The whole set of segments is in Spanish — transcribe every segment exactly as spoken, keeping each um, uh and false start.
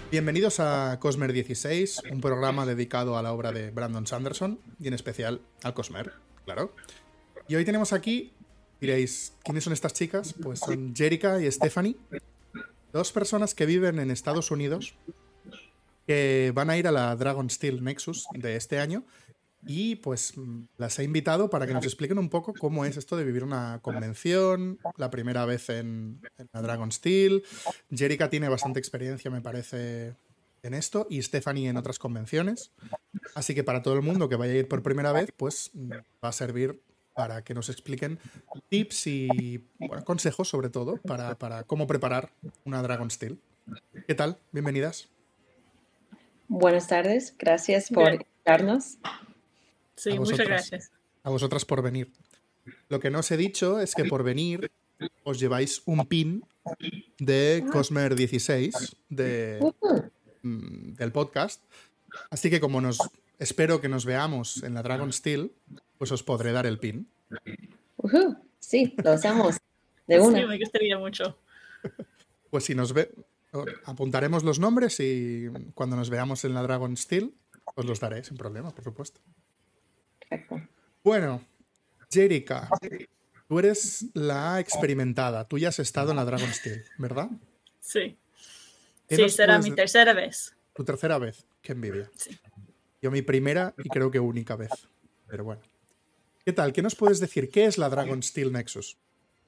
Bienvenidos a Cosmer dieciséis, un programa dedicado a la obra de Brandon Sanderson y en especial al Cosmer, claro. Y hoy tenemos aquí, diréis, ¿quiénes son estas chicas? Pues son Jerica y Stephanie, dos personas que viven en Estados Unidos, que van a ir a la Dragonsteel Nexus de este año y pues las he invitado para que nos expliquen un poco cómo es esto de vivir una convención, la primera vez en, en la Dragonsteel. Jerica tiene bastante experiencia, me parece, en esto, y Stephanie en otras convenciones. Así que para todo el mundo que vaya a ir por primera vez, pues va a servir para que nos expliquen tips y bueno, consejos, sobre todo, para, para cómo preparar una Dragonsteel. ¿Qué tal? Bienvenidas. Buenas tardes, gracias por Bien. invitarnos. Sí, A muchas vosotras. gracias. A vosotras por venir. Lo que no os he dicho es que por venir os lleváis un pin de Cosmer dieciséis de, mm, del podcast. Así que como nos espero que nos veamos en la Dragonsteel, pues os podré dar el pin. Ujú, sí, lo hacemos de Sí, una. me gustaría mucho. Pues si nos ve, apuntaremos los nombres y cuando nos veamos en la Dragonsteel os los daré sin problema, por supuesto. Perfecto. Bueno, Jerica, tú eres la experimentada. Tú ya has estado en la Dragonsteel, ¿verdad? Sí. ¿Qué Sí, nos será puedes mi de- tercera vez. Tu tercera vez. Qué envidia. Sí. Yo mi primera y creo que única vez. Pero bueno. ¿Qué tal? ¿Qué nos puedes decir? ¿Qué es la Dragonsteel Nexus?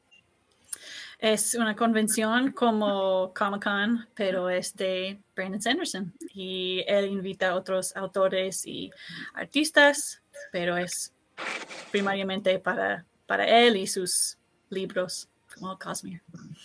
Es una convención como Comic-Con, pero es de Brandon Sanderson. Y él invita a otros autores y artistas, pero es primariamente para, para él y sus libros, como Cosmere.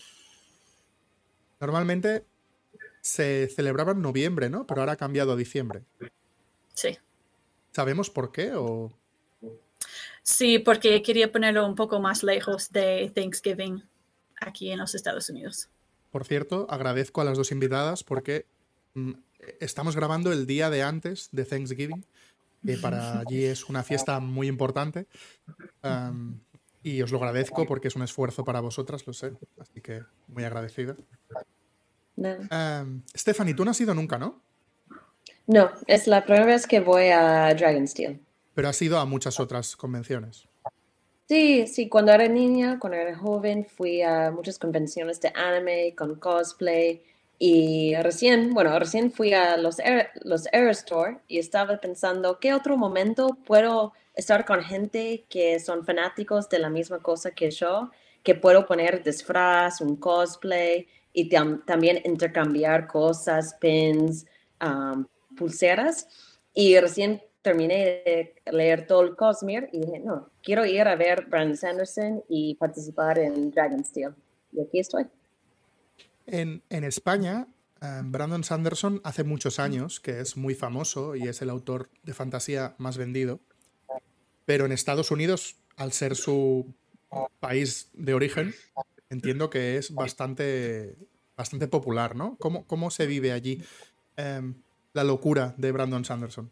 Normalmente se celebraba en noviembre, ¿no? Pero ahora ha cambiado a diciembre. Sí. ¿Sabemos por qué? O... Sí, porque quería ponerlo un poco más lejos de Thanksgiving aquí en los Estados Unidos. Por cierto, agradezco a las dos invitadas porque mm, estamos grabando el día de antes de Thanksgiving, que para allí es una fiesta muy importante. Um, y os lo agradezco porque es un esfuerzo para vosotras, lo sé. Así que muy agradecida. No. Um, Stephanie, tú no has ido nunca, ¿no? No, es la primera vez que voy a Dragonsteel. Pero has ido a muchas otras convenciones. Sí, sí, cuando era niña, cuando era joven, fui a muchas convenciones de anime con cosplay y recién, bueno, recién fui a los Air, los Air Store y estaba pensando, ¿qué otro momento puedo estar con gente que son fanáticos de la misma cosa que yo, que puedo poner disfraz, un cosplay y tam- también intercambiar cosas, pins, um, pulseras? Y recién terminé de leer todo el Cosmere y dije, no, quiero ir a ver Brandon Sanderson y participar en Dragonsteel. Y aquí estoy. En, en España, eh, Brandon Sanderson hace muchos años que es muy famoso y es el autor de fantasía más vendido. Pero en Estados Unidos, al ser su país de origen, entiendo que es bastante, bastante popular, ¿no? ¿Cómo, cómo se vive allí eh, la locura de Brandon Sanderson?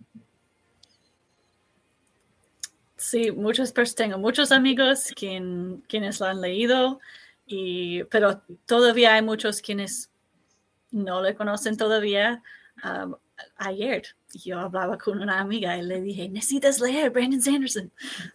Sí, muchos, pues, tengo muchos amigos quien, quienes lo han leído, y, pero todavía hay muchos quienes no le conocen todavía. Um, ayer yo hablaba con una amiga y le dije, necesitas leer Brandon Sanderson.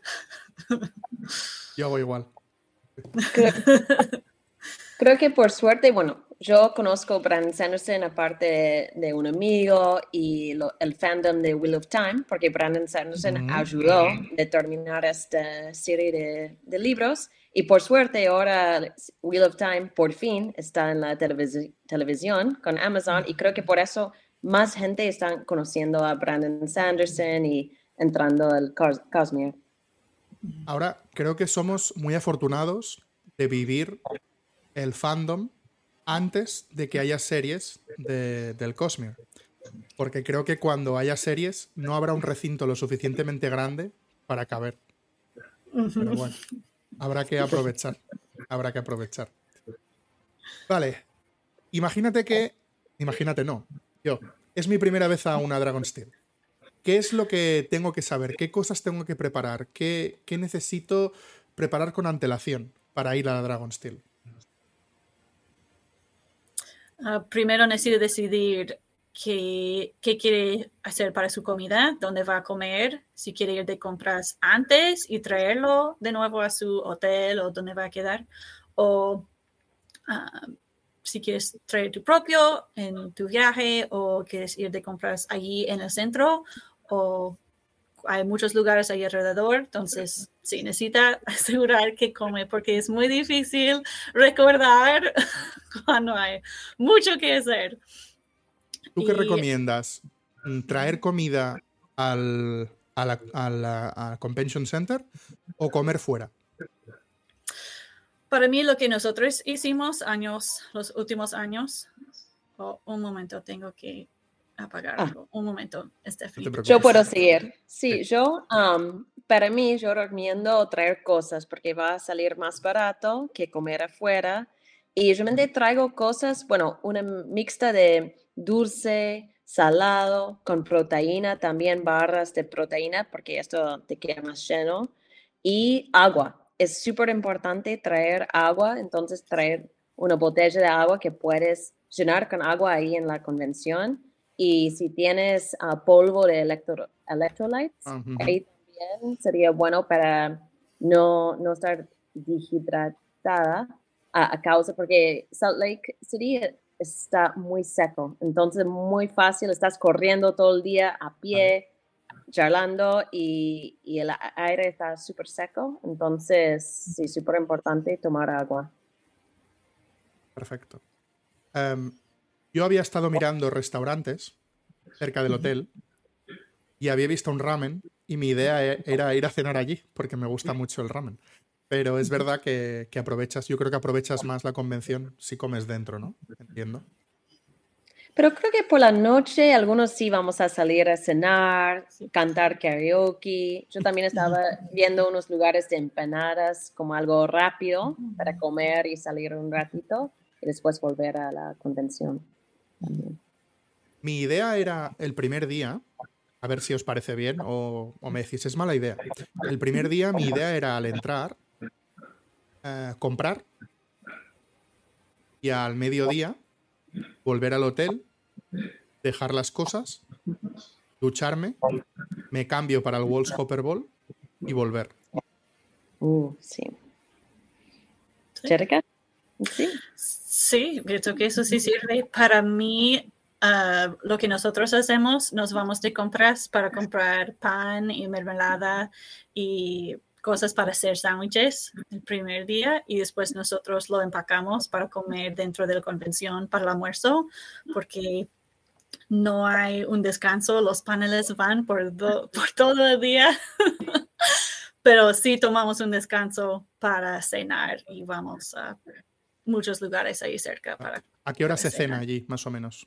Yo hago igual. Creo, creo que por suerte, bueno, yo conozco a Brandon Sanderson aparte de, de un amigo y lo, el fandom de Wheel of Time, porque Brandon Sanderson Mm. ayudó a terminar esta serie de, de libros. Y por suerte ahora Wheel of Time por fin está en la televis- televisión con Amazon y creo que por eso más gente está conociendo a Brandon Sanderson y entrando al Cos Cosmere. Ahora, creo que somos muy afortunados de vivir el fandom antes de que haya series de, del Cosmere. Porque creo que cuando haya series no habrá un recinto lo suficientemente grande para caber. Pero bueno, habrá que aprovechar. Habrá que aprovechar. Vale. Imagínate que... Imagínate, no. Yo. Es mi primera vez a una Dragonsteel. ¿Qué es lo que tengo que saber? ¿Qué cosas tengo que preparar? ¿Qué, qué necesito preparar con antelación para ir a la Dragonsteel? Uh, primero necesita decidir qué, qué quiere hacer para su comida, dónde va a comer, si quiere ir de compras antes y traerlo de nuevo a su hotel o dónde va a quedar, o uh, si quieres traer tu propio en tu viaje o quieres ir de compras allí en el centro, o hay muchos lugares ahí alrededor, entonces sí, necesita asegurar que come porque es muy difícil recordar cuando hay mucho que hacer. ¿Tú qué Y, recomiendas? ¿Traer comida al, a la, a la a Convention Center o comer fuera? Para mí lo que nosotros hicimos años, los últimos años, oh, un momento, tengo que apagar Ah. algo. Un momento, Stephanie. No te Yo preocupes. puedo seguir. Sí, Sí. yo, um, para mí, yo recomiendo traer cosas porque va a salir más barato que comer afuera. Y yo me traigo cosas, bueno, una mixta de dulce, salado, con proteína, también barras de proteína porque esto te queda más lleno. Y agua. Es súper importante traer agua, entonces traer una botella de agua que puedes llenar con agua ahí en la convención. Y si tienes uh, polvo de electro, electrolytes, Uh-huh. ahí también sería bueno para no, no estar deshidratada a, a causa, porque Salt Lake City está muy seco, entonces muy fácil, estás corriendo todo el día a pie, charlando y, y el aire está súper seco, entonces sí, súper importante tomar agua. Perfecto. Um, yo había estado mirando restaurantes cerca del hotel y había visto un ramen y mi idea era ir a cenar allí porque me gusta mucho el ramen. Pero es verdad que, que aprovechas, yo creo que aprovechas más la convención si comes dentro, ¿no? Entiendo. Pero creo que por la noche algunos sí vamos a salir a cenar, cantar karaoke. Yo también estaba viendo unos lugares de empanadas como algo rápido para comer y salir un ratito y después volver a la convención también. Mi idea era el primer día, a ver si os parece bien o, o me decís, es mala idea. El primer día mi idea era al entrar, eh, comprar y al mediodía volver al hotel, dejar las cosas, ducharme, me cambio para el World's Hopper Bowl y volver. Uh, sí. Sí. ¿Jerica? Sí. Sí, pienso que eso sí sirve. Para mí, uh, lo que nosotros hacemos, nos vamos de compras para comprar pan y mermelada y cosas para hacer sándwiches el primer día y después nosotros lo empacamos para comer dentro de la convención para el almuerzo porque no hay un descanso, los paneles van por, do, por todo el día, pero sí tomamos un descanso para cenar y vamos a muchos lugares ahí cerca. Para, ¿A qué hora se cenar. cena allí, más o menos?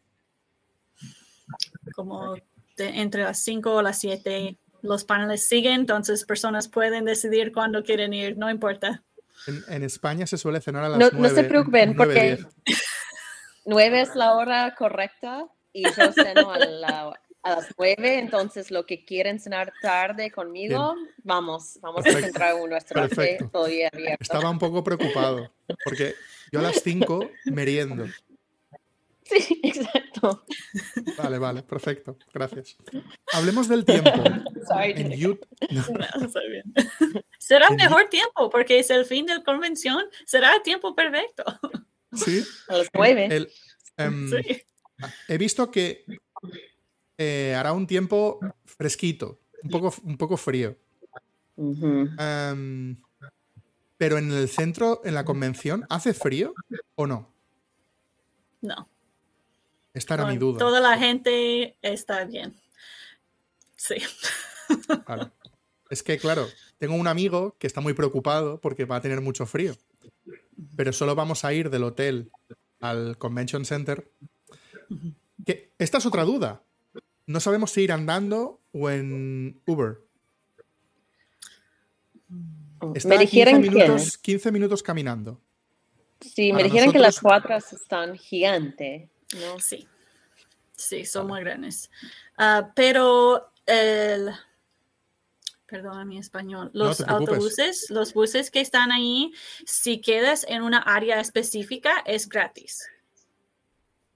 Como de, entre las cinco o las siete. Los paneles siguen, entonces personas pueden decidir cuándo quieren ir, no importa. En, en España se suele cenar a las No, nueve. no se preocupen, nueve, porque nueve es la hora correcta y yo ceno a, la, a las nueve, entonces lo que quieren cenar tarde conmigo, Bien. vamos, vamos Perfecto. a entrar en un restaurante Perfecto. todavía abierto. Estaba un poco preocupado, porque yo a las cinco meriendo. Sí, exacto. Vale, vale, perfecto, gracias. Hablemos del tiempo. Sorry, En Jerica. Utah, no. No, está bien. Será En mejor tiempo porque es el fin de la convención, será el tiempo perfecto. Sí, A las nueve. el, em, Sí. he visto que eh, hará un tiempo fresquito, un poco, un poco frío. Ujú. Em, pero en el centro, en la convención, ¿hace frío o no? No. Esta era Con mi duda. toda la gente está bien. Sí. Vale. Es que, claro, tengo un amigo que está muy preocupado porque va a tener mucho frío. Pero solo vamos a ir del hotel al Convention Center. Que, esta es otra duda. No sabemos si ir andando o en Uber. Está Me a quince dijeron que, minutos, quince minutos caminando. sí, me Para dijeron que nosotros- las cuadras están gigantes, ¿no? Sí. Sí, son Vale. muy grandes. Uh, pero el... Perdona mi español. Los te preocupes. autobuses, los buses que están ahí, si quedas en una área específica, es gratis.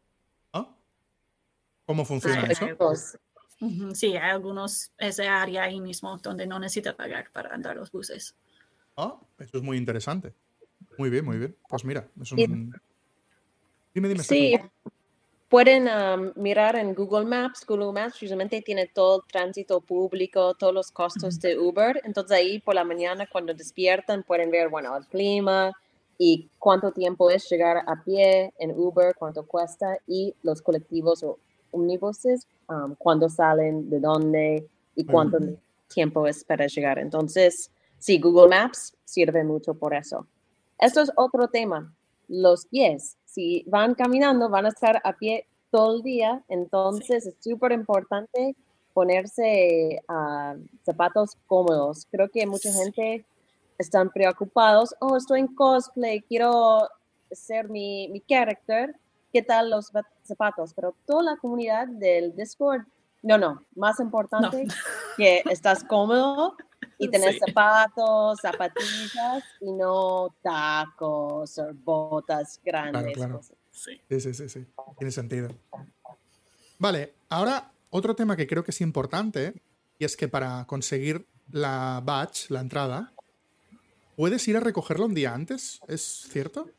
¿Cómo funciona Ay, eso? ay, Ujú, sí, hay algunos, esa área ahí mismo donde no necesita pagar para andar los buses. Ah, eso es muy interesante. Muy bien, muy bien. Pues mira, es Y- un... Dime, dime, Sí, Stephanie. pueden um, mirar en Google Maps. Google Maps usualmente tiene todo el tránsito público, todos los costos de Uber. Entonces ahí por la mañana cuando despiertan pueden ver, bueno, el clima y cuánto tiempo es llegar a pie en Uber, cuánto cuesta y los colectivos o ómnibuses, um, cuándo salen, de dónde y cuánto Muy tiempo es para llegar. Entonces, sí, Google Maps sirve mucho por eso. Esto es otro tema. Los pies, si van caminando, van a estar a pie todo el día, entonces sí. Es súper importante ponerse uh, zapatos cómodos. Creo que mucha sí. gente están preocupados, oh, estoy en cosplay, quiero ser mi, mi character, ¿qué tal los zapatos? Pero toda la comunidad del Discord, no, no, más importante no. que estás cómodo y tenés sí. zapatos, zapatillas y no tacos o botas grandes. Claro, claro. Sí. sí, sí, sí, sí. Tiene sentido. Vale, ahora otro tema que creo que es importante y es que para conseguir la badge, la entrada, ¿puedes ir a recogerlo un día antes? ¿Es cierto?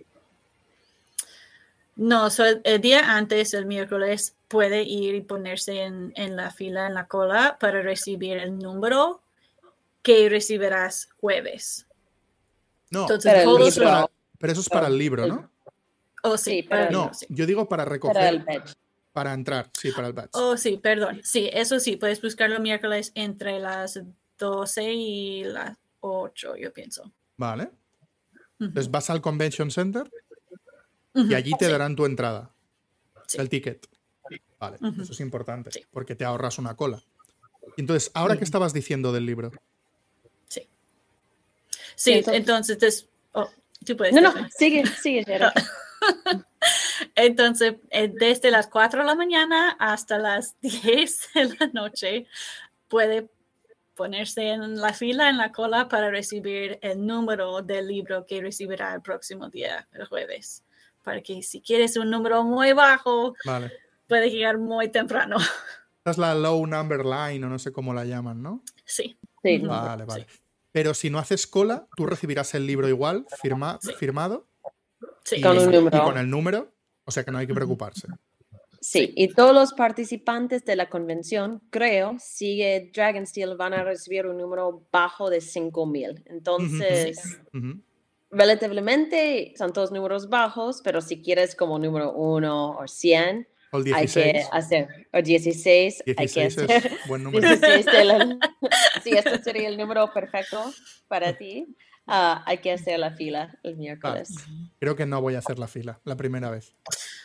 No, so el día antes, el miércoles, puede ir y ponerse en, en la fila, en la cola, para recibir el número que recibirás jueves. No, Entonces, pero, todos eso es para, pero eso es para el libro, ¿no? Oh, sí, sí para el no, libro, sí. Yo digo para recoger, para el badge. Para entrar, sí, para el badge. Oh, sí, perdón. Sí, eso sí, puedes buscarlo miércoles entre las doce y las ocho, yo pienso. Vale. Uh-huh. Entonces vas al Convention Center uh-huh. y allí te sí. darán tu entrada, sí. el ticket. Vale, uh-huh. eso es importante, sí. porque te ahorras una cola. Entonces, ¿ahora uh-huh. qué estabas diciendo del libro? Sí. Sí, entonces... entonces des... oh, tú puedes. No, no, sigue, sigue, Jerry. Entonces, desde las cuatro de la mañana hasta las diez de la noche, puede ponerse en la fila, en la cola, para recibir el número del libro que recibirá el próximo día, el jueves. Para que si quieres un número muy bajo, vale. puede llegar muy temprano. Esta es la low number line, o no sé cómo la llaman, ¿no? Sí. sí. Vale, vale. Sí. Pero si no haces cola, tú recibirás el libro igual, firma, sí. firmado. Sí. Y, con un número. y con el número, o sea que no hay que preocuparse. Sí, sí, y todos los participantes de la convención, creo, sigue Dragonsteel, van a recibir un número bajo de cinco mil. Entonces, uh-huh. relativamente son todos números bajos, pero si quieres como número uno o cien, o el dieciséis. Hay que hacer, o dieciséis, dieciséis hay que hacer. Es buen número. dieciséis de la, sí, este sería el número perfecto para ti. Uh, hay que hacer la fila el miércoles. Ah, creo que no voy a hacer la fila la primera vez.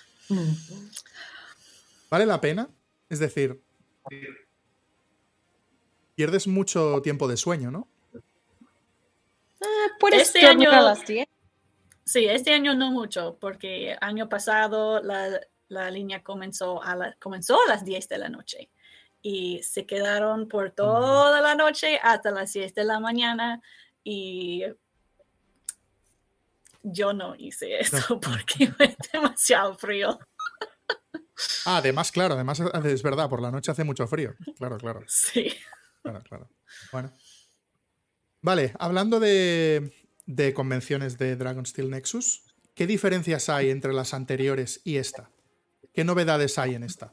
¿Vale la pena? Es decir, pierdes mucho tiempo de sueño, ¿no? Uh, puedes este año, a las diez. Sí, este año no mucho, porque año pasado la, la línea comenzó a, la, comenzó a las diez de la noche y se quedaron por toda la noche hasta las diez de la mañana y yo no hice eso no. porque fue demasiado frío. Ah, además, claro, además es verdad, por la noche hace mucho frío. Claro, claro. Sí. Claro, claro. Bueno. Vale, hablando de, de convenciones de Dragonsteel Nexus, ¿qué diferencias hay entre las anteriores y esta? ¿Qué novedades hay en esta?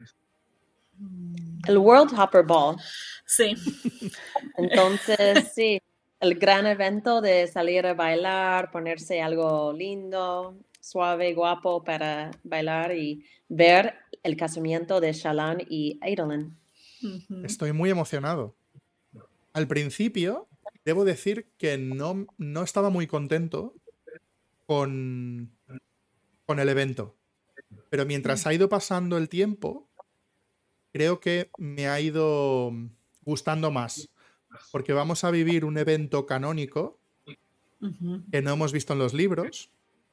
El World Hopper Ball. Sí. Entonces, sí, el gran evento de salir a bailar, ponerse algo lindo, suave, guapo para bailar y ver el casamiento de Shallan y Adolin. Uh-huh. Estoy muy emocionado. Al principio, debo decir que no, no estaba muy contento con, con el evento. Pero mientras ha ido pasando el tiempo, creo que me ha ido gustando más. Porque vamos a vivir un evento canónico uh-huh. que no hemos visto en los libros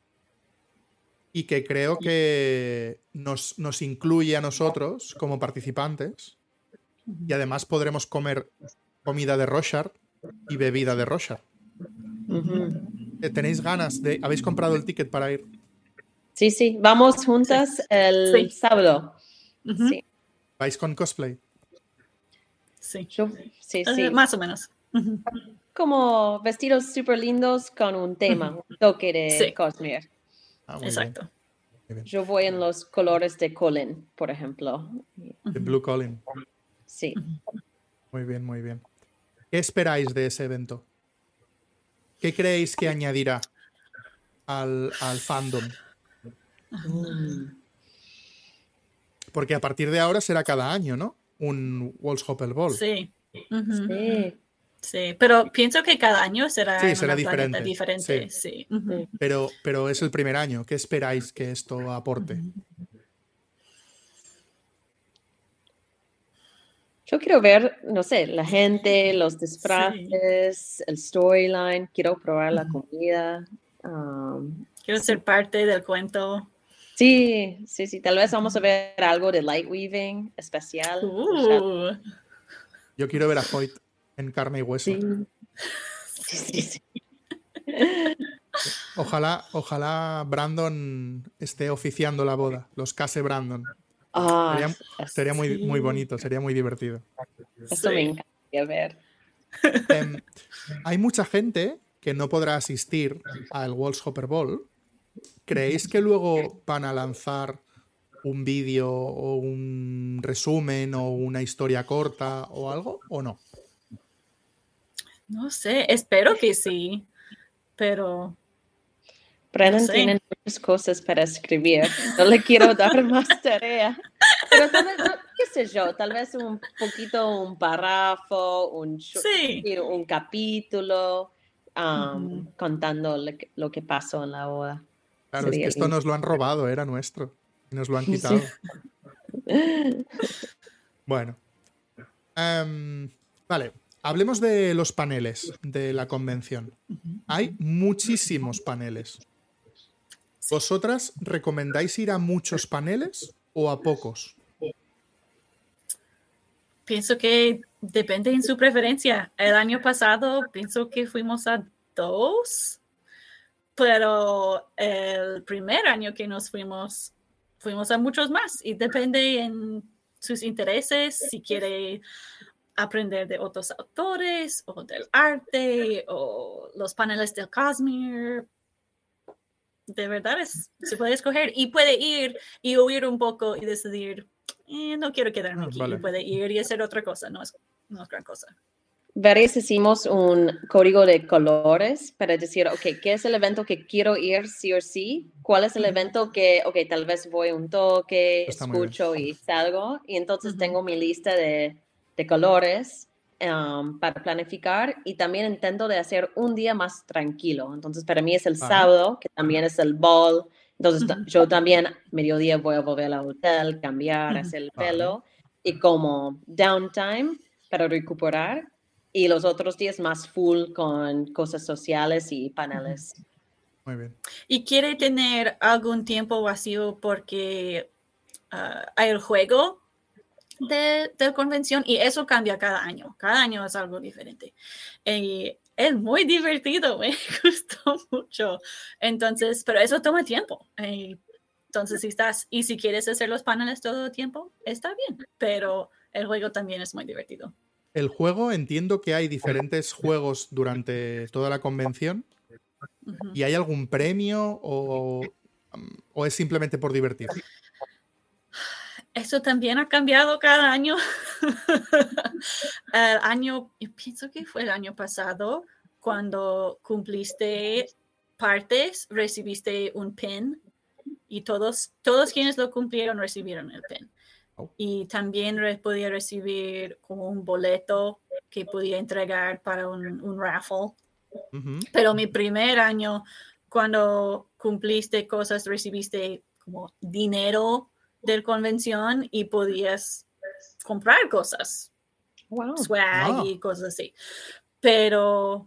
y que creo que nos, nos incluye a nosotros como participantes uh-huh. y además podremos comer comida de Roshar y bebida de Roshar. Uh-huh. ¿Tenéis ganas de...? ¿Habéis comprado el ticket para ir? Sí, sí. Vamos juntas sí. el sí. sábado. Ujú. Sí, ¿Vais con cosplay? Sí. yo, sí, Eh, sí. más o menos. Ujú. Como vestidos súper lindos con un tema, Ujú. un toque de Sí. Cosmere. Ah, muy Exacto. bien. Muy bien. Yo voy en los colores de Colin, por ejemplo. The Blue Colin. Sí. Muy bien, muy bien. ¿Qué esperáis de ese evento? ¿Qué creéis que añadirá al, al fandom? Mm. Porque a partir de ahora será cada año, ¿no? Un Worldshopper Ball. Sí. Ujú. Sí, Sí, pero pienso que cada año será Sí, en será una planeta diferente. diferente. Sí. Ujú. sí. Pero, pero es el primer año. ¿Qué esperáis que esto aporte? Yo quiero ver, no sé, la gente, los Sí. disfraces, el storyline. Quiero probar la Ujú. comida. Um, Quiero sí. ser parte del cuento. sí, sí, sí. Tal vez vamos a ver algo de light weaving especial. de Shadow. Uh. Yo quiero ver a Hoyt en carne y hueso. Sí, sí, sí, sí. Ojalá, ojalá Brandon esté oficiando la boda. Los case Brandon. Ah, Sería, es- sería muy, muy Sí. bonito, sería muy divertido. eso me Sí. encantaría ver. Em, hay mucha gente que no podrá asistir al Worldshopper Ball. ¿Creéis que luego van a lanzar un vídeo o un resumen o una historia corta o algo? ¿O no? No sé, espero que sí, pero Brennan no sé. tiene muchas cosas para escribir. No le quiero dar más tarea. Pero tal vez, no, qué sé yo, tal vez un poquito un párrafo, un, short- Sí. un capítulo um, Ujú. contando lo que, lo que pasó en la boda. Claro, es que Sería esto lindo. nos lo han robado, era nuestro. Y nos lo han Sí. quitado. Bueno. Em, vale, hablemos de los paneles de la convención. Hay muchísimos paneles. ¿Vosotras recomendáis ir a muchos paneles o a pocos? Pienso que depende en su preferencia. El año pasado pienso que fuimos a dos, pero el primer año que nos fuimos, fuimos a muchos más y depende en sus intereses, si quiere aprender de otros autores o del arte o los paneles del Cosmere. De verdad es, se puede escoger y puede ir y oír un poco y decidir, eh, no quiero quedarme Ah, aquí. vale. Y puede ir y hacer otra cosa, no es, no es gran cosa. Varios hicimos un código de colores para decir, ok, ¿qué es el evento que quiero ir sí o sí? ¿Cuál es el Ujú. evento que, ok, tal vez voy un toque, Está muy bien. escucho y salgo? Y entonces Ujú. tengo mi lista de, de colores um, para planificar y también intento de hacer un día más tranquilo. Entonces para mí es el Vale. sábado, que también es el ball. Entonces Ujú. yo también mediodía voy a volver al hotel, cambiar, Ujú. hacer el Vale. pelo y como downtime para recuperar. Y los otros días más full con cosas sociales y paneles. Muy bien. Y quiere tener algún tiempo vacío porque uh, hay el juego de, de convención y eso cambia cada año. Cada año es algo diferente. Y es muy divertido, me gustó mucho. Entonces, pero eso toma tiempo. Y entonces, si estás, y si quieres hacer los paneles todo el tiempo, está bien. Pero el juego también es muy divertido. El juego, entiendo que hay diferentes juegos durante toda la convención. Uh-huh. ¿Y hay algún premio o, o es simplemente por divertir? Eso también ha cambiado cada año. El año, pienso que fue el año pasado, cuando cumpliste partes, recibiste un pin y todos, todos quienes lo cumplieron recibieron el pin. Oh. Y también re- podía recibir como un boleto que podía entregar para un, un raffle. Uh-huh. Pero mi primer año, cuando cumpliste cosas, recibiste como dinero de convención y podías comprar cosas. Wow. Swag oh. y cosas así. Pero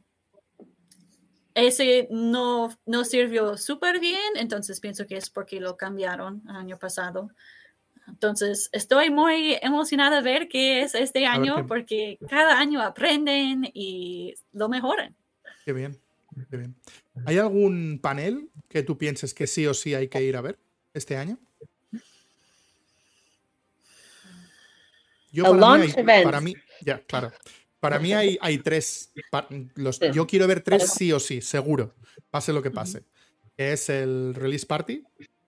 ese no, no sirvió súper bien, entonces pienso que es porque lo cambiaron el año pasado. Entonces, estoy muy emocionada de ver qué es este año, qué... porque cada año aprenden y lo mejoran. Qué bien, qué bien. ¿Hay algún panel que tú pienses que sí o sí hay que ir a ver este año? Yo El para mí, launch hay, event. para mí, ya, claro. Para mí hay, hay tres. pa- Los, Sí. yo quiero ver tres sí o sí, seguro. Pase lo que pase. Es el release party,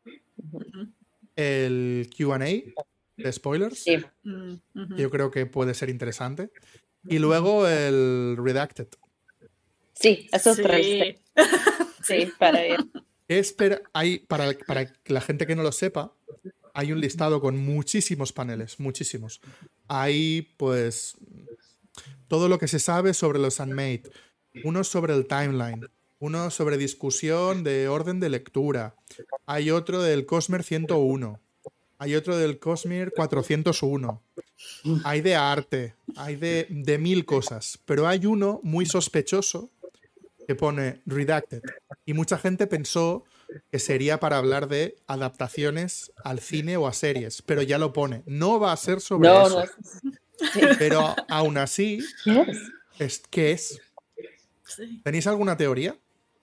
el Q and A de spoilers, Sí, Mm, ujú. que yo creo que puede ser interesante. Y luego el Redacted. sí, esos Sí. tres. Sí, para ir. ¿Qué espera- hay, para, para la gente que no lo sepa, hay un listado con muchísimos paneles, muchísimos. Hay, pues, todo lo que se sabe sobre los Unmade, uno sobre el timeline, uno sobre discusión de orden de lectura, hay otro del Cosmere ciento uno, hay otro del Cosmere cuatrocientos uno, hay de arte, hay de, de mil cosas, pero hay uno muy sospechoso que pone Redacted y mucha gente pensó que sería para hablar de adaptaciones al cine o a series, pero ya lo pone. No va a ser sobre No, eso. no. Sí. Pero aún así, Yes. es, ¿qué es? Sí. ¿Tenéis alguna teoría?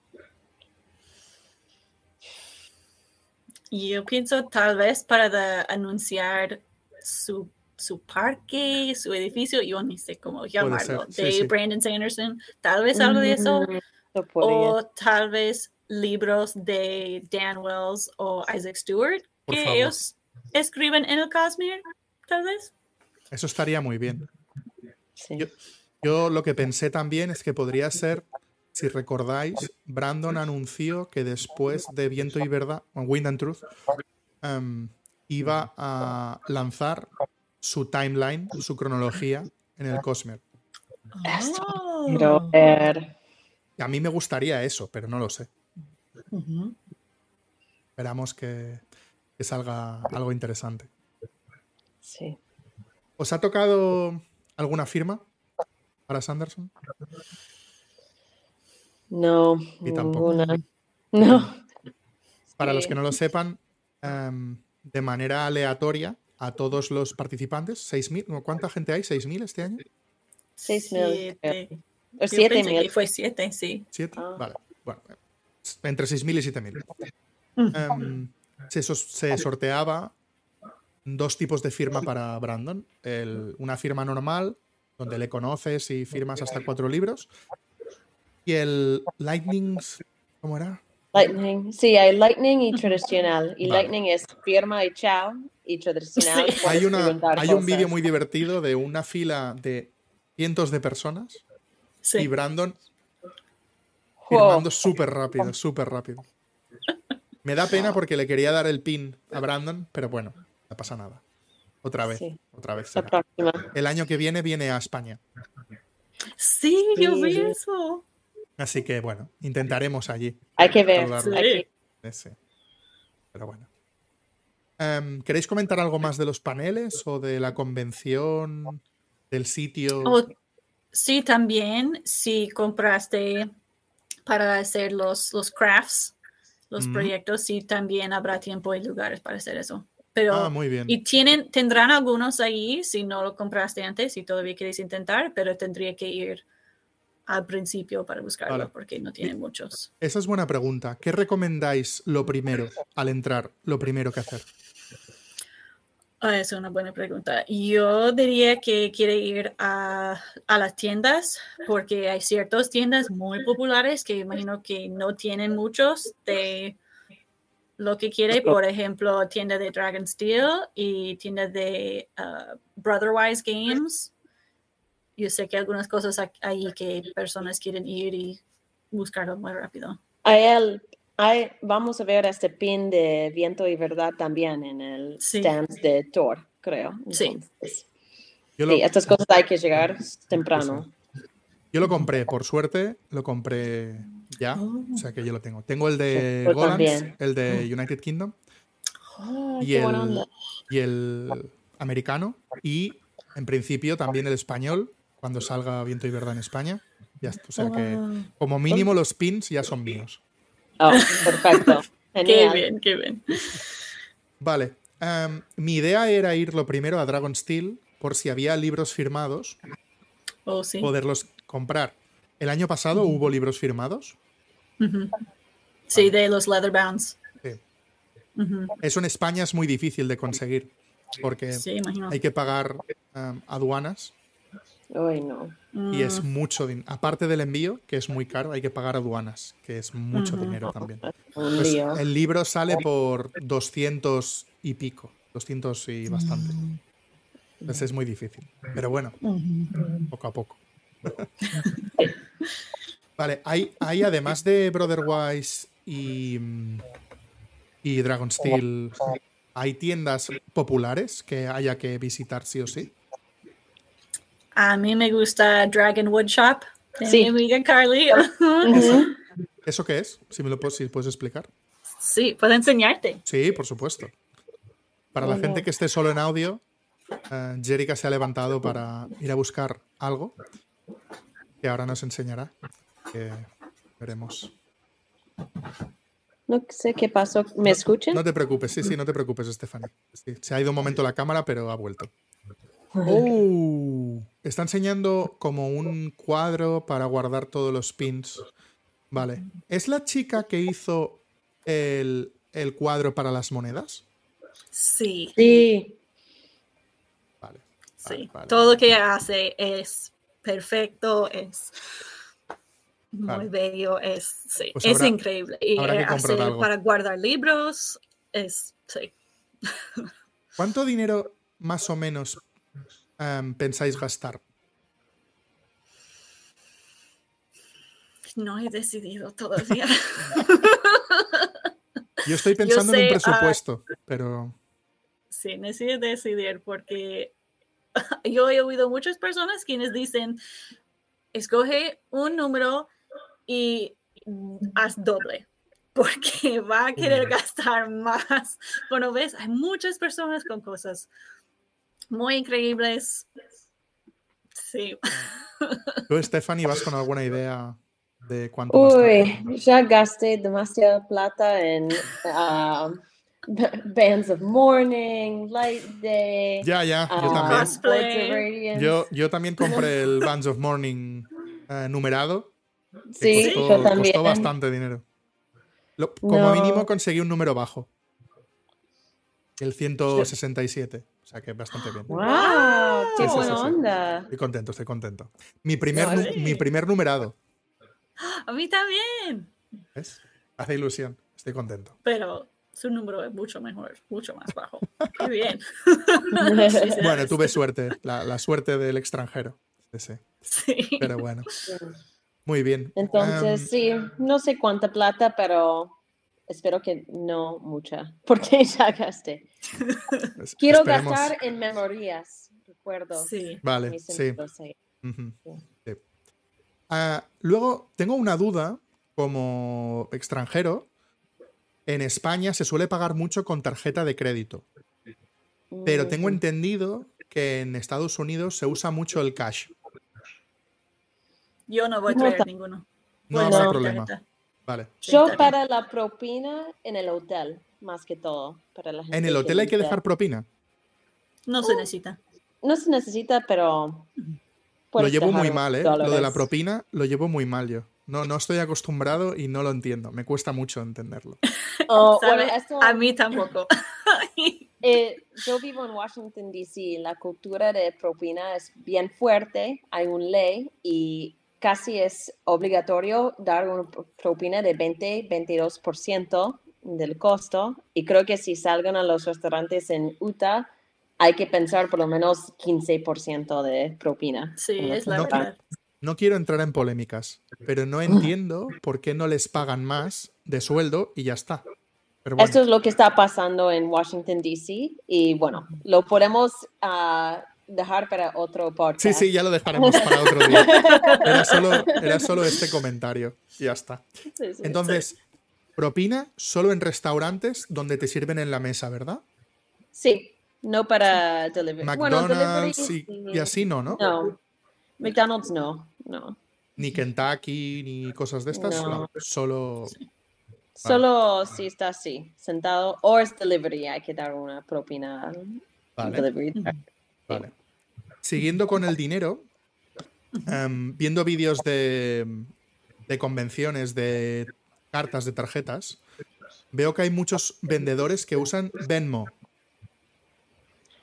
Yo pienso tal vez para de anunciar su, su parque, su edificio, yo ni sé cómo llamarlo, ser, sí, de sí. Brandon Sanderson. Tal vez algo de eso. Mm, eso podría. O tal vez libros de Dan Wells o Isaac Stewart Por que favor. ellos escriben en el Cosmere, tal vez. Eso estaría muy bien. Sí. Yo, yo lo que pensé también es que podría ser, si recordáis, Brandon anunció que después de Viento y Verdad, o Wind and Truth, um, iba a lanzar su timeline, su cronología en el Cosmere. Eso Oh. quiero ver. Y a mí me gustaría eso, pero no lo sé. Ujú. Esperamos que, que salga algo interesante. Sí. ¿Os ha tocado alguna firma para Sanderson? No, Y tampoco. ninguna. No. Para los Sí. que no lo sepan, um, de manera aleatoria a todos los participantes, seis mil, ¿cuánta gente hay? ¿seis mil este año? Seis mil. Siete. O Yo siete pensé mil. que fue siete, sí. ¿siete? Ah. Vale. Bueno, entre seis mil y siete mil. Mm. Um, se, sos- se sorteaba dos tipos de firma para Brandon. El- una firma normal, donde le conoces y firmas hasta cuatro libros. Y el Lightning... ¿Cómo era? Lightning. Sí, hay Lightning y tradicional. Y Vale. Lightning es firma y chao. Y tradicional. Sí. puedes Hay, una, preguntar hay un cosas. vídeo muy divertido de una fila de cientos de personas Sí. y Brandon Wow. firmando súper rápido, súper rápido. Me da pena porque le quería dar el pin a Brandon, pero bueno, no pasa nada. Otra vez, Sí. otra vez La será. próxima. El año que viene viene a España. Sí, yo Sí. vi eso. Así que bueno, intentaremos allí. Hay que ver. Saludarlo. Sí. Hay que- Sí. Pero bueno. Em, ¿Queréis comentar algo más de los paneles o de la convención, del sitio? Oh, sí, también si compraste para hacer los, los crafts, los Ujú. proyectos, sí, también habrá tiempo y lugares para hacer eso. Pero, Ah, muy bien. y tienen, tendrán algunos ahí si no lo compraste antes, si todavía quieres intentar, pero tendría que ir al principio para buscarlo Vale. porque no tienen muchos. Esa es buena pregunta. ¿Qué recomendáis lo primero al entrar? Lo primero que hacer. Ah, es una buena pregunta. Yo diría que quiere ir a, a las tiendas porque hay ciertas tiendas muy populares que imagino que no tienen muchos de lo que quiere. Por ejemplo, tienda de Dragon Steel y tienda de uh, Brotherwise Games. Yo sé que algunas cosas ahí que personas quieren ir y buscarlo muy rápido. Hay el, hay, vamos a ver este pin de Viento y Verdad también en el Sí. stand de Thor, creo. Sí. Entonces, Yo lo, sí, estas cosas hay que llegar temprano. yo lo compré, por suerte, lo compré ya. Oh. O sea que yo lo tengo. Tengo el de Yo Golans, también. el de United Kingdom Ay, y qué buena el, onda. y el americano. Y en principio también el español, cuando salga Viento y Verdad en España. Ya está. O sea que Wow. como mínimo los pins ya son míos. Oh, perfecto. Qué Genial. bien, qué bien. Vale. Um, mi idea era ir lo primero a Dragon Steel por si había libros firmados, Oh, sí. poderlos comprar. El año pasado hubo libros firmados. Uh-huh. Sí, de los leather bounds. Sí. Uh-huh. Eso en España es muy difícil de conseguir. porque Sí, imagino. hay que pagar um, aduanas Uy, no. y es Mm, mucho dinero. Aparte del envío, que es muy caro, hay que pagar aduanas, que es mucho Ujú. dinero también. Un Pues lío. el libro sale por doscientos y pico, doscientos y bastante. Entonces es muy difícil. Pero bueno, ujú. poco a poco. Vale, hay, hay además de Brother Wise y, mm, y Dragonsteel, ¿hay tiendas populares que haya que visitar sí o sí? A mí me gusta Dragon Wood Shop de mi Sí. amiga Carly. ¿Eso, Ujú. ¿eso qué es? Si me lo puedes, si puedes explicar. Sí, puedo enseñarte. Sí, por supuesto. Para la Oh, gente no. que esté solo en audio, eh, Jerica se ha levantado para ir a buscar algo que ahora nos enseñará. Que veremos. No sé qué pasó. ¿Me escuchan? No te preocupes, sí, sí, no te preocupes, Stephanie. Sí, se ha ido un momento la cámara, pero ha vuelto. ¡Oh! Está enseñando como un cuadro para guardar todos los pins. Vale. ¿Es la chica que hizo el, el cuadro para las monedas? Sí, Sí. Vale. Vale, sí. vale, Todo vale. lo que hace es perfecto, es muy Vale. bello, es, sí, Pues es habrá- increíble. Y habrá que comprar hace algo. para guardar libros, es, sí. ¿Cuánto dinero más o menos em, pensáis gastar? No he decidido todavía. Yo estoy Yo pensando en un sé, ah, presupuesto, pero sí, necesito decidir porque yo he oído muchas personas quienes dicen, escoge un número y haz doble, porque va a querer Mm. gastar más. Bueno, ves, hay muchas personas con cosas muy increíbles. Sí. tú, Stephanie, vas con alguna idea de cuánto gastar. Uy, ya gasté demasiada plata en ah, B- Bands of Mourning, Light Day, Ya, ya, yo ah, también. Cosplay. Boards of Radiance. Yo, yo también compré el Bands of Mourning eh, numerado, que Sí, Sí. yo costó, también. costó bastante dinero. Lo- como No, mínimo conseguí un número bajo, el yo- ciento sesenta y siete, o sea que bastante bien. wow, qué Sí, sí, sí, buena sí. onda. Estoy contento, estoy contento. Mi primer, No, nu- eso- Sí. mi primer numerado, A mí también. ¿ves? Hace ilusión, estoy contento. Pero su número es mucho mejor, mucho más bajo. Qué bien. Bueno, Felicidades. tuve suerte, la, la suerte del extranjero. Sí, sí. Sí. Pero bueno, muy bien. Entonces, Em, sí, no sé cuánta plata, pero espero que no mucha, porque ya gasté. es- Quiero esperemos. gastar en memorias, recuerdos. Sí. Vale, mis sí. amigos ahí. Ujú, Sí. sí. Ah, luego, tengo una duda como extranjero. En España se suele pagar mucho con tarjeta de crédito, pero tengo Mm. entendido que en Estados Unidos se usa mucho el cash. Yo no voy a No traer ta- ninguno. No Puede habrá ser mi problema. tarjeta. Vale. Sí, Yo está bien. para la propina en el hotel, más que todo. Para la gente ¿En el que hotel hay que limpia. dejar propina? No se necesita. No se necesita, pero Lo puedes llevo dejar muy unos mal, ¿eh? Lo de la dólares. propina lo llevo muy mal yo. No, no estoy acostumbrado y no lo entiendo. Me cuesta mucho entenderlo. Oh, bueno, ¿Sabe? esto, A mí tampoco. eh, yo vivo en Washington, D C. La cultura de propina es bien fuerte. Hay una ley y casi es obligatorio dar una pro- propina de veinte, veintidós por ciento del costo. Y creo que si salgan a los restaurantes en Utah, hay que pensar por lo menos quince por ciento de propina. Sí, en los es la No, restaurantes. verdad. no quiero entrar en polémicas, pero no entiendo por qué no les pagan más de sueldo y ya está. Pero bueno, Esto es lo que está pasando en Washington, D C. Y bueno, lo podemos ah, dejar para otro podcast. sí, sí, ya lo dejaremos para otro día. Era solo, era solo este comentario y ya está. Sí, sí. Entonces, propina solo en restaurantes donde te sirven en la mesa, ¿verdad? Sí, no para delivery. Bueno, delivery. McDonald's y, y así no, ¿no? No, McDonald's no, no, Ni Kentucky, ni cosas de estas. no. Solo. Solo si está así, sentado, o es delivery, hay que dar una propina. Vale, Delivery. vale. Siguiendo con el dinero, em, viendo vídeos de, de convenciones, de cartas, de tarjetas, veo que hay muchos vendedores que usan Venmo.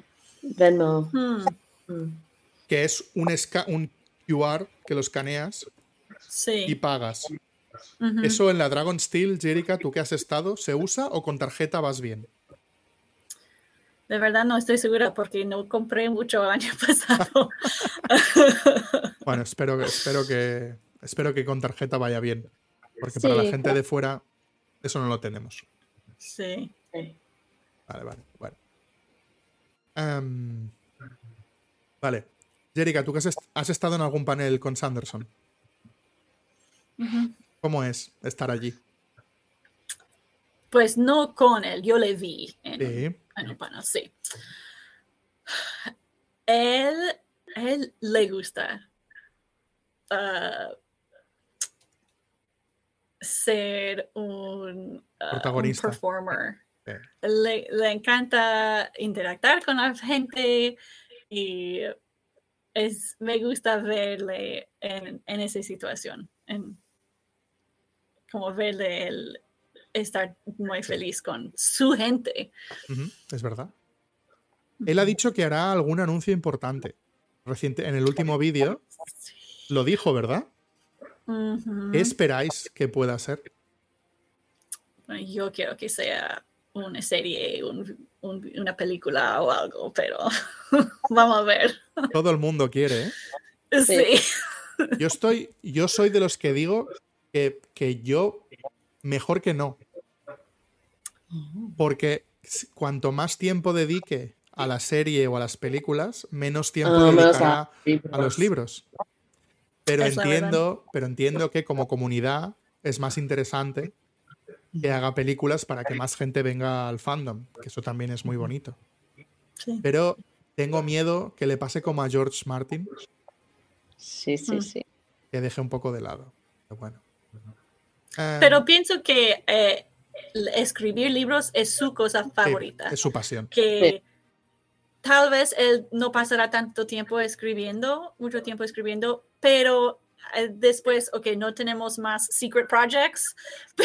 Venmo. Hmm, Mm. que es un, esca- un Q R que lo escaneas sí. y pagas. Ujú. Eso en la Dragon Steel, Jerica, tú que has estado, ¿se usa o con tarjeta vas bien? De verdad no estoy segura porque no compré mucho el año pasado. Bueno, espero que, espero que, espero que con tarjeta vaya bien. Porque para la Sí, gente de fuera, eso no lo tenemos. Sí. sí. Vale, vale, bueno. Em, vale. Jerica, tú que has, est- has estado en algún panel con Sanderson. Ujú. ¿Cómo es estar allí? Pues no con él, yo le vi en, Sí. un, en un panel, sí. Él, él le gusta uh, ser un, uh, un Protagonista. performer. Sí. Le, le encanta interactuar con la gente y es, me gusta verle en, en esa situación, en, como verle él estar muy feliz con su gente. Ujú, es verdad. Él ha dicho que hará algún anuncio importante. Reciente, en el último vídeo lo dijo, ¿verdad? Uh-huh. ¿Qué esperáis que pueda ser? Bueno, yo quiero que sea una serie, un, un, una película o algo, pero vamos a ver. Todo el mundo quiere, ¿eh? Sí. Yo estoy, yo soy de los que digo que, que yo mejor que no. Porque cuanto más tiempo dedique a la serie o a las películas, menos tiempo Ah, menos dedicará a libros. a los libros. Pero Es la verdad. entiendo, pero entiendo que como comunidad es más interesante que haga películas para que más gente venga al fandom, que eso también es muy bonito. Sí. Pero tengo miedo que le pase como a George Martin, Sí, sí, Mm. sí. que deje un poco de lado. Pero bueno. Eh, Pero pienso que eh, escribir libros es su cosa favorita. es su pasión. Que tal vez él no pasará tanto tiempo escribiendo, mucho tiempo escribiendo, pero eh, después, ok, no tenemos más secret projects,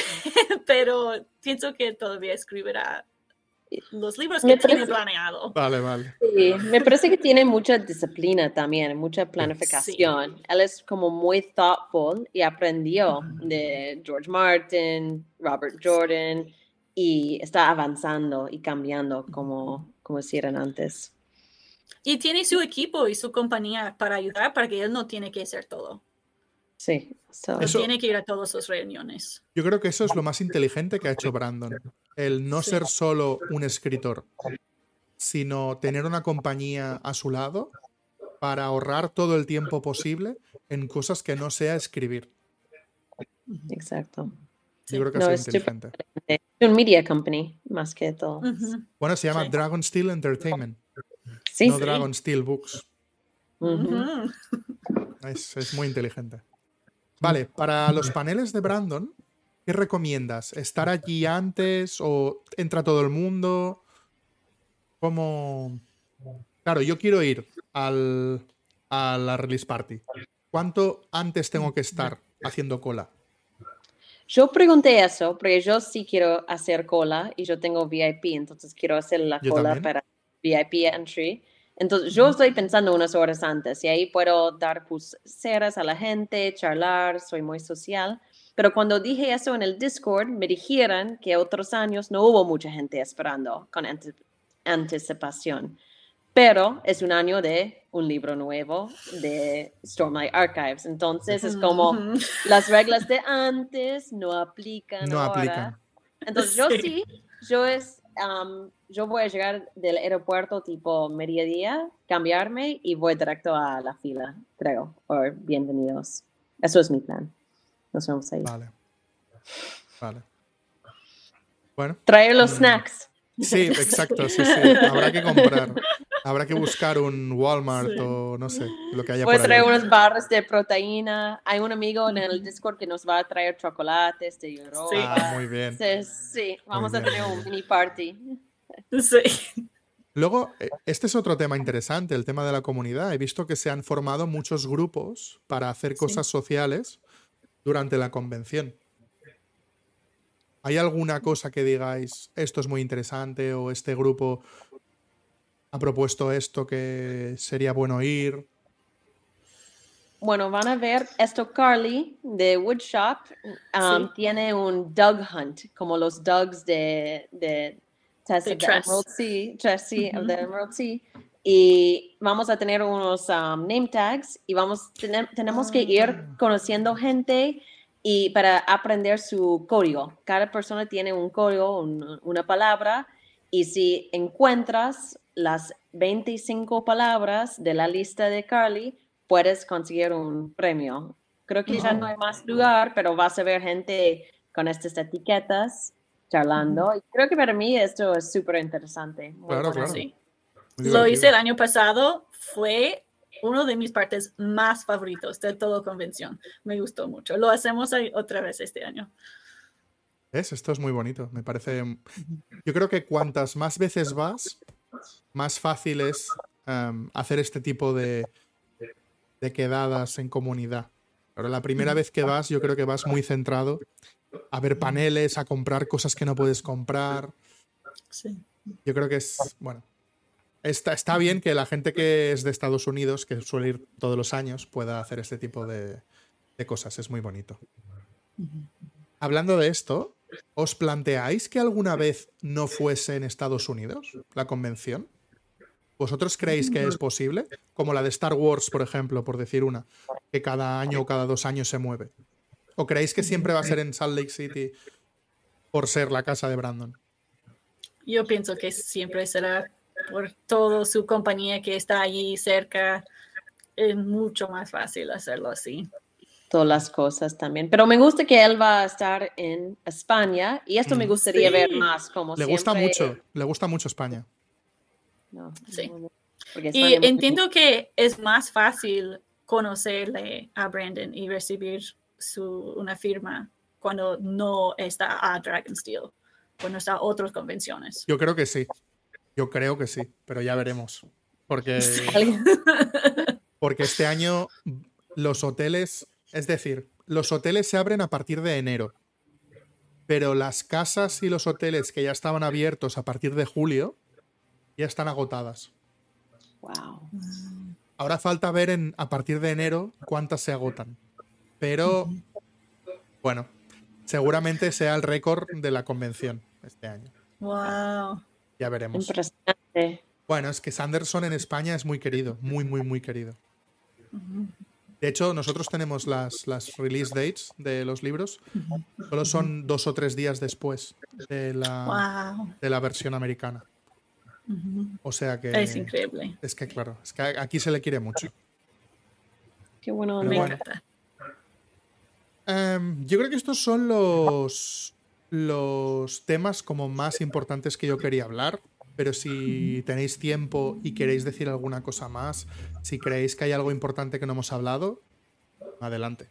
pero pienso que todavía escribirá los libros que Me tiene parece- planeado. Vale, vale. Sí, me parece que tiene mucha disciplina también, mucha Sí. planificación. Él es como muy thoughtful y aprendió de George Martin, Robert Jordan y está avanzando y cambiando como, como decían antes. Y tiene su equipo y su compañía para ayudar, para que él no tiene que hacer todo. Sí, so- No Eso- tiene que ir a todas sus reuniones. Yo creo que eso es lo más inteligente que ha hecho Brandon. El no Sí. ser solo un escritor, sino tener una compañía a su lado para ahorrar todo el tiempo posible en cosas que no sea escribir. exacto. Sí. Yo creo que ha No, sido es súper inteligente. Es un media company, más que todo. Ujú. Bueno, se llama Sí. Dragon Steel Entertainment, Sí, no sí. Dragon Steel Books. Ujú. Ujú. Es, es muy inteligente. Vale, para los paneles de Brandon, ¿qué recomiendas? ¿Estar allí antes o entra todo el mundo? ¿Cómo...? Claro, yo quiero ir al, a la release party. ¿Cuánto antes tengo que estar haciendo cola? Yo pregunté eso porque yo sí quiero hacer cola y yo tengo V I P, entonces quiero hacer la Yo cola también. para V I P entry. Entonces yo estoy pensando unas horas antes y ahí puedo dar pulseras a la gente, charlar, soy muy social. Pero cuando dije eso en el Discord, me dijeron que otros años no hubo mucha gente esperando con ante- anticipación. Pero es un año de un libro nuevo de Stormlight Archives. Entonces es como Ujú. las reglas de antes no aplican No ahora. aplican. Entonces yo Sí. sí, yo es, um, yo voy a llegar del aeropuerto tipo mediodía, cambiarme y voy directo a la fila, creo. O bienvenidos. Eso es mi plan. Nos vemos ahí. Vale. Vale. Bueno. Traer los Mm. snacks. Sí, exacto, sí, sí. Habrá que comprar. Habrá que buscar un Walmart Sí. o no sé, lo que haya Voy a por traer ahí. unas barras de proteína. Hay un amigo en el Ujú. Discord que nos va a traer chocolates de Europa. Sí. Ah, muy bien. Sí, sí, vamos Muy a bien, tener muy un bien. mini party. Sí. Luego, eh, este es otro tema interesante, el tema de la comunidad. He visto que se han formado muchos grupos para hacer Sí. cosas sociales durante la convención. ¿Hay alguna cosa que digáis, esto es muy interesante o este grupo ha propuesto esto que sería bueno ir. Bueno, van a ver esto. Carly de Woodshop um, Sí. tiene un Doug Hunt, como los Dougs de, de Tess De of the Tress. Emerald Sea, Tress Sea, Ujú. of the Emerald Sea. Y vamos a tener unos um, name tags y vamos tener, tenemos que ir conociendo gente y para aprender su código. Cada persona tiene un código, un, una palabra, y si encuentras las veinticinco palabras de la lista de Carly, puedes conseguir un premio. Creo que ya no hay más lugar, pero vas a ver gente con estas etiquetas charlando. Y creo que para mí esto es súper interesante. Muy Claro, buena. claro. Sí. Muy Lo divertido. hice el año pasado, fue uno de mis partes más favoritos de toda convención. Me gustó mucho. Lo hacemos ahí otra vez este año. ¿Ves? Esto es muy bonito. Me parece. Yo creo que cuantas más veces vas, más fácil es um, hacer este tipo de, de quedadas en comunidad. Pero la primera vez que vas, yo creo que vas muy centrado a ver paneles, a comprar cosas que no puedes comprar. Sí. Yo creo que es, bueno, está, está bien que la gente que es de Estados Unidos, que suele ir todos los años, pueda hacer este tipo de, de cosas. Es muy bonito. Hablando de esto, ¿os planteáis que alguna vez no fuese en Estados Unidos la convención? ¿Vosotros creéis que es posible? Como la de Star Wars, por ejemplo, por decir una, que cada año o cada dos años se mueve. ¿O creéis que siempre va a ser en Salt Lake City por ser la casa de Brandon? Yo pienso que siempre será por toda su compañía que está allí cerca. Es mucho más fácil hacerlo así. Todas las cosas también. Pero me gusta que él va a estar en España y esto me gustaría Sí. ver más, como Le siempre. gusta mucho, le gusta mucho España. No, Sí. porque Y España- entiendo que es más fácil conocerle a Brandon y recibir su, una firma cuando no está a Dragonsteel, cuando está a otras convenciones. Yo creo que sí. Yo creo que sí, pero ya veremos. Porque, ¿Alguien? porque este año los hoteles, es decir, los hoteles se abren a partir de enero. Pero las casas y los hoteles que ya estaban abiertos a partir de julio ya están agotadas. Wow. Ahora falta ver en, a partir de enero cuántas se agotan. Pero, bueno, seguramente sea el récord de la convención este año. Wow. Ya veremos. Impresionante. Bueno, es que Sanderson en España es muy querido, muy, muy, muy querido. De hecho, nosotros tenemos las, las release dates de los libros. Solo son dos o tres días después de la, Wow. de la versión americana. O sea que... Es increíble. Es que, claro, es que aquí se le quiere mucho. Qué bueno. Pero Me bueno. encanta. Um, yo creo que estos son los, los temas como más importantes que yo quería hablar. Pero si tenéis tiempo y queréis decir alguna cosa más, si creéis que hay algo importante que no hemos hablado, adelante.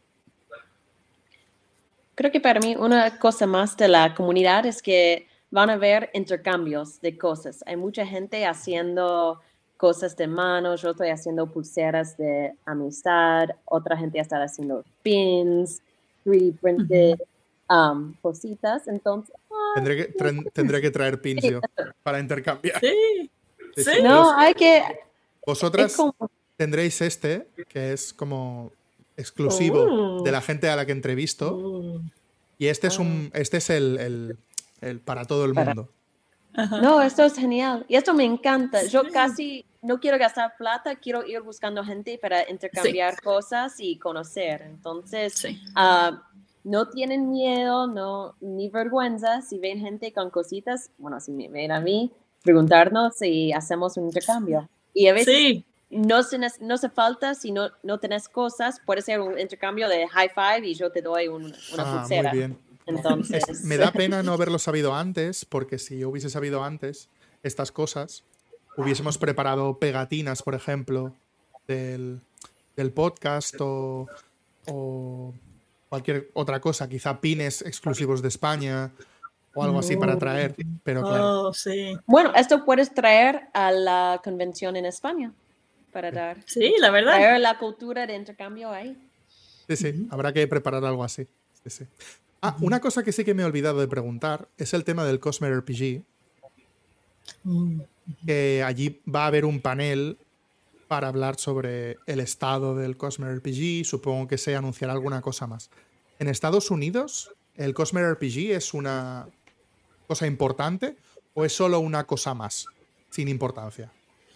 Creo que para mí una cosa más de la comunidad es que van a haber intercambios de cosas. Hay mucha gente haciendo cosas de manos, yo estoy haciendo pulseras de amistad, otra gente está haciendo pins, tres D printed um, cositas. Entonces, ah, Tendré que, tren- tendré que traer pins yo para intercambiar. Sí. Sí, Sí. sí. no, Los- hay que... vosotras es como- tendréis este, que es como exclusivo Oh. de la gente a la que entrevisto. Uh, Y este es un este es el, el- el para todo el Para- mundo. No, esto es genial. Y esto me encanta. Yo Sí. casi no quiero gastar plata, quiero ir buscando gente para intercambiar cosas y conocer. Entonces, sí. ah, no tienen miedo, no, ni vergüenza. Si ven gente con cositas, bueno, si me ven a mí, preguntarnos si hacemos un intercambio. Y a veces Sí. no se, ne- no se falta, si no, no tenés cosas, puede ser un intercambio de high five y yo te doy un- una Ah, pulsera. muy bien. Entonces, Es- me da pena no haberlo sabido antes, porque si yo hubiese sabido antes estas cosas, hubiésemos preparado pegatinas, por ejemplo, del, del podcast o, o cualquier otra cosa, quizá pines exclusivos de España o algo así para traer, pero claro. Oh, sí. bueno, esto puedes traer a la convención en España para dar. Sí, la verdad. Traer la cultura de intercambio ahí. Sí, sí, habrá que preparar algo así. Sí, sí. Ah, una cosa que sí que me he olvidado de preguntar es el tema del Cosmere R P G. que allí va a haber un panel para hablar sobre el estado del Cosmere R P G. Supongo que se anunciará alguna cosa más. En Estados Unidos, ¿el Cosmere R P G es una cosa importante o es solo una cosa más, sin importancia?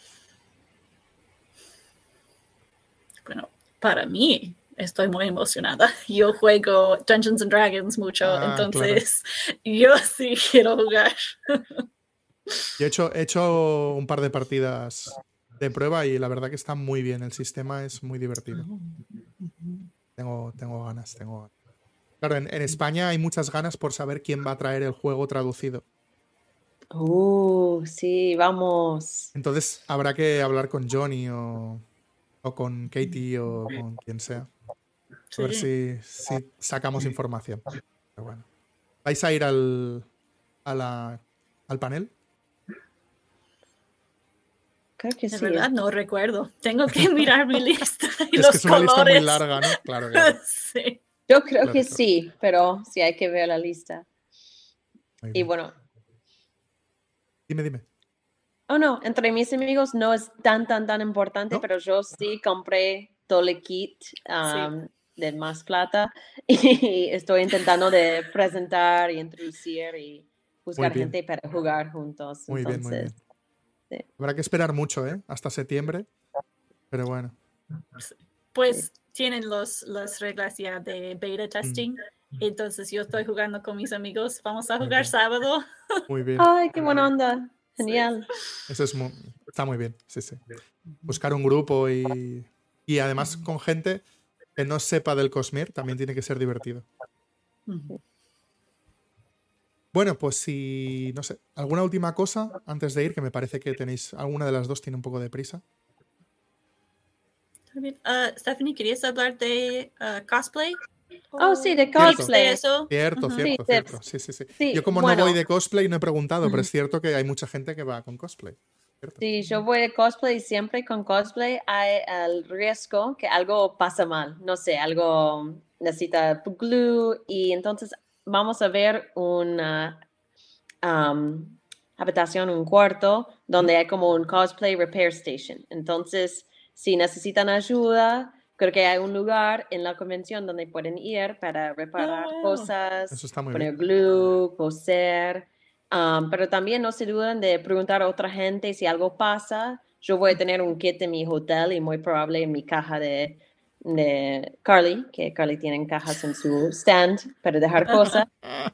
Bueno, para mí estoy muy emocionada. Yo juego Dungeons and Dragons mucho, Ah, entonces yo sí quiero jugar. Yo he hecho, he hecho un par de partidas de prueba y la verdad que está muy bien. El sistema es muy divertido. Tengo, tengo ganas, tengo ganas. Claro, en, en España hay muchas ganas por saber quién va a traer el juego traducido. Uh, sí, vamos. Entonces habrá que hablar con Johnny o, o con Katie o con quien sea. A ver Sí. si, si sacamos información. Pero bueno. ¿Vais a ir al, a la, al panel? Creo que De sí. verdad no recuerdo. Tengo que mirar mi lista y Es los que es una colores. lista muy larga, ¿no? Claro, claro. Sí. Yo creo Claro, que claro. sí, pero sí hay que ver la lista. Muy Y bien. bueno, Dime, dime. oh no, entre mis amigos no es tan, tan, tan importante, ¿No? pero yo sí compré todo el kit um, de más plata y estoy intentando de presentar y introducir y buscar bien. gente para jugar juntos. Muy bien, muy Entonces, bien. sí. Habrá que esperar mucho, ¿eh? Hasta septiembre. Pero bueno. Pues tienen los, las reglas ya de beta testing. Mm. Entonces yo estoy jugando con mis amigos. Vamos a Muy jugar bien. sábado. Muy bien. Ay, qué buena onda. Genial. Eso es muy, está muy bien. Sí, sí. Buscar un grupo y, y además con gente que no sepa del Cosmere también tiene que ser divertido. Bueno, pues si, no sé, ¿alguna última cosa antes de ir? Que me parece que tenéis, alguna de las dos tiene un poco de prisa. Uh, Stephanie, ¿querías hablar de uh, cosplay? Oh, sí, de Cierto. cosplay. De eso? Cierto, Ujú. cierto, Sí, cierto. tips. Sí, sí, sí. Sí, Yo como bueno. no voy de cosplay no he preguntado, pero es cierto que hay mucha gente que va con cosplay. ¿Cierto? Sí, yo voy de cosplay y siempre con cosplay hay el riesgo que algo pasa mal. No sé, algo necesita glue y entonces vamos a ver una um, habitación, un cuarto donde hay como un cosplay repair station. Entonces, si necesitan ayuda, creo que hay un lugar en la convención donde pueden ir para reparar Oh, wow. cosas, Eso está muy poner bien. glue, coser. Um, pero también no se duden de preguntar a otra gente si algo pasa. Yo voy a tener un kit en mi hotel y muy probable en mi caja de, de Carly, que Carly tiene cajas en su stand para dejar cosas.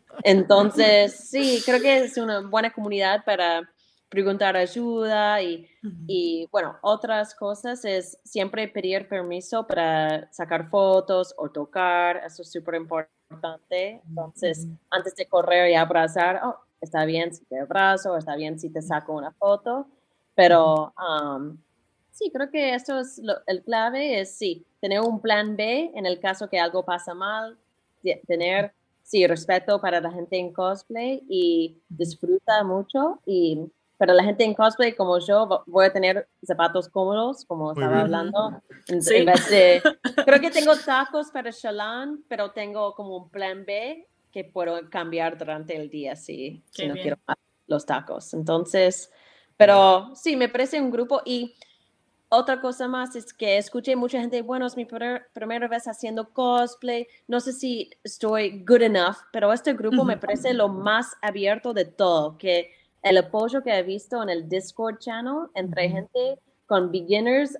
Entonces, sí, creo que es una buena comunidad para preguntar ayuda y, y, bueno, otras cosas es siempre pedir permiso para sacar fotos o tocar, eso es súper importante. Entonces, antes de correr y abrazar, oh, está bien si te abrazo, está bien si te saco una foto, pero um, sí, creo que esto es lo, el clave, es sí, tener un plan B en el caso que algo pasa mal, tener sí, respeto para la gente en cosplay y disfruta mucho. Y para la gente en cosplay como yo, voy a tener zapatos cómodos, como Muy estaba bien. hablando. En, Sí. en vez de, creo que tengo tacos para Shalán, pero tengo como un plan B que puedo cambiar durante el día si, si no bien. quiero los tacos. Entonces, pero sí, me parece un grupo y otra cosa más es que escuché mucha gente, bueno, es mi primer, primera vez haciendo cosplay, no sé si estoy good enough, pero este grupo me parece lo más abierto de todo, que el apoyo que he visto en el Discord channel entre gente con beginners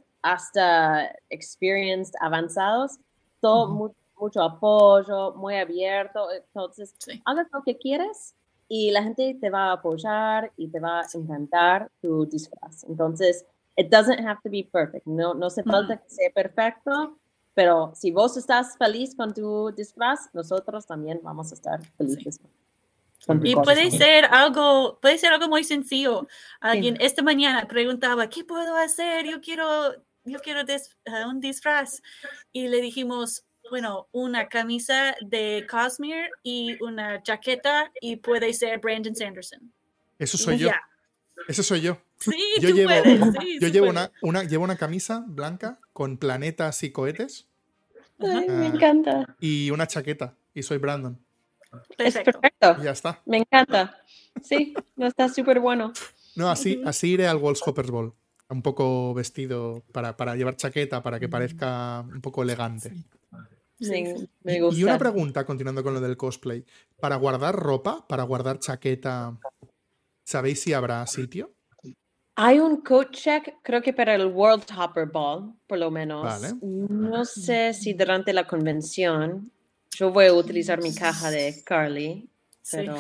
hasta experienced avanzados, todo mu mucho apoyo, muy abierto, entonces Sí. hagas lo que quieres y la gente te va a apoyar y te va a encantar tu disfraz. Entonces, it doesn't have to be perfect. No, no hace falta que sea perfecto, pero si vos estás feliz con tu disfraz, nosotros también vamos a estar felices. Sí. Con tu Y cosa. puede ser algo, puede ser algo muy sencillo. Alguien Sí. esta mañana preguntaba, ¿qué puedo hacer? Yo quiero, yo quiero dis, uh, un disfraz. Y le dijimos, bueno, una camisa de Cosmere y una chaqueta y puede ser Brandon Sanderson. Eso soy Y yo. ya. Ese soy yo. Sí, Yo tú llevo, puedes. Sí, yo sí llevo, puedes. una, una, llevo una camisa blanca con planetas y cohetes. Ay, Ah, me encanta. Y una chaqueta. Y soy Brandon. Es Perfecto. perfecto. Y ya está. Me encanta. Sí, no está súper bueno. No, así, así iré al Walls Hoppers Ball. Un poco vestido para, para llevar chaqueta, para que parezca un poco elegante. Me, me Y, gusta. y una pregunta, continuando con lo del cosplay. Para guardar ropa, para guardar chaqueta, ¿sabéis si habrá sitio? Hay un coat check, creo que para el World Hopper Ball, por lo menos. Vale. No sé si durante la convención yo voy a utilizar mi caja de Carly, Sí. pero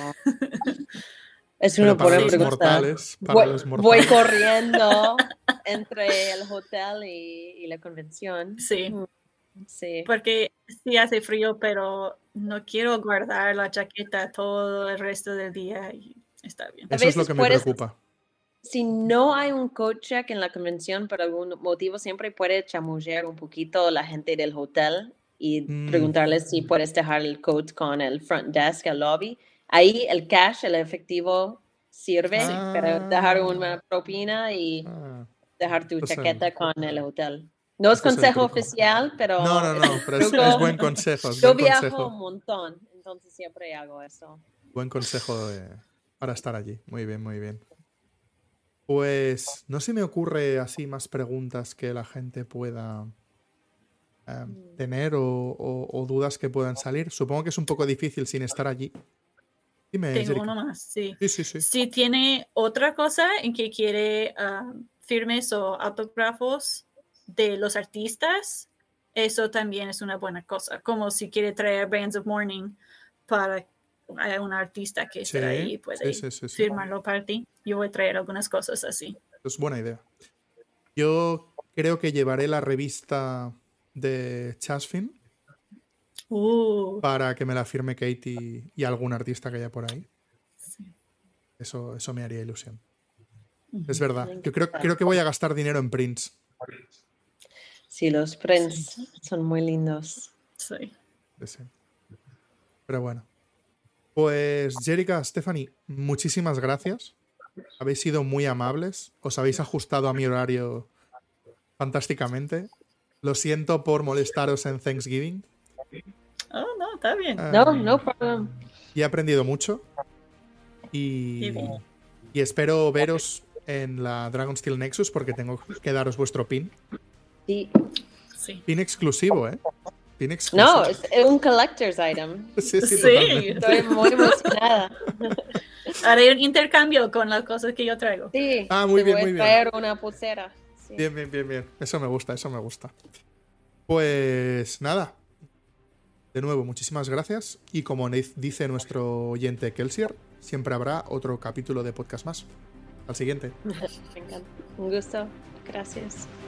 es Pero una para buena los pregunta. mortales, para voy, los voy mortales. corriendo entre el hotel y, y la convención. Sí. Mm, Sí. Porque sí hace frío, pero no quiero guardar la chaqueta todo el resto del día y está bien. A Eso es lo veces que me puedes- preocupa. Si no hay un coat check en la convención por algún motivo, siempre puede chamullear un poquito la gente del hotel y Mm. preguntarles si puedes dejar el coat con el front desk, el lobby. Ahí el cash, el efectivo, sirve Sí. para dejar una propina y Ah. dejar tu Pues el- chaqueta con el hotel. No es Ese es el consejo truco. oficial, pero No, no, no, pero es, truco. es buen consejo. Es yo buen viajo consejo. un montón, entonces siempre hago eso. Buen consejo de- para estar allí. Muy bien, muy bien. Pues no se me ocurre así más preguntas que la gente pueda eh, tener o, o- o dudas que puedan salir. Supongo que es un poco difícil sin estar allí. Dime, Tengo Jerica. uno más, sí. Sí, sí, sí. Si tiene otra cosa en que quiere ah, firmes o autógrafos de los artistas, eso también es una buena cosa. Como si quiere traer Bands of Mourning para a un artista que Sí, esté ahí y puede sí, sí, sí, sí. firmarlo para ti. Yo voy a traer algunas cosas así. Es buena idea. Yo creo que llevaré la revista de Chasfin Uh, para que me la firme Katie y algún artista que haya por ahí. sí. Eso, eso me haría ilusión. Es verdad. Yo creo, creo que voy a gastar dinero en prints. Sí, los prints son muy lindos. Sí. Sí, sí. Pero bueno. Pues, Jerica, Stephanie, muchísimas gracias. Habéis sido muy amables. Os habéis ajustado a mi horario fantásticamente. Lo siento por molestaros en Thanksgiving. Oh, no, está bien. Ah, No, no problem. Y he aprendido mucho. Y, Qué bien. y espero veros en la Dragonsteel Nexus porque tengo que daros vuestro pin. Sí. Sí. Pin exclusivo, ¿eh? Pin exclusivo. No, es un collector's item. Sí, sí, Sí. totalmente. Estoy muy emocionada. Haré un intercambio con las cosas que yo traigo. Sí. Ah, muy te bien, voy muy a bien. traer una pulsera. Sí. Bien, bien, bien, bien. Eso me gusta, eso me gusta. Pues nada. De nuevo, muchísimas gracias. Y como dice nuestro oyente Kelsier, siempre habrá otro capítulo de podcast más. Al siguiente. Me encanta. Un gusto. Gracias.